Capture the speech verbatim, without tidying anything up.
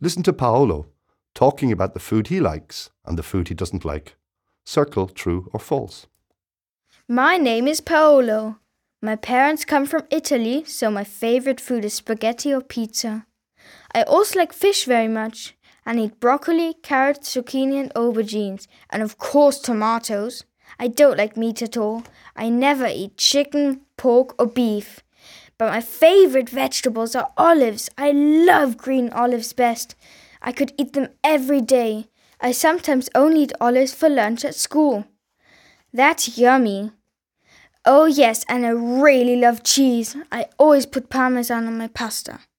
Listen to Paolo talking about the food he likes and the food he doesn't like. Circle true or false. My name is Paolo. My parents come from Italy, so my favorite food is spaghetti or pizza. I also like fish very much and eat broccoli, carrots, zucchini and aubergines, and of course tomatoes. I don't like meat at all. I never eat chicken, pork or beef. But my favorite vegetables are olives. I love green olives best. I could eat them every day. I sometimes only eat olives for lunch at school. That's yummy. Oh yes, and I really love cheese. I always put parmesan on my pasta.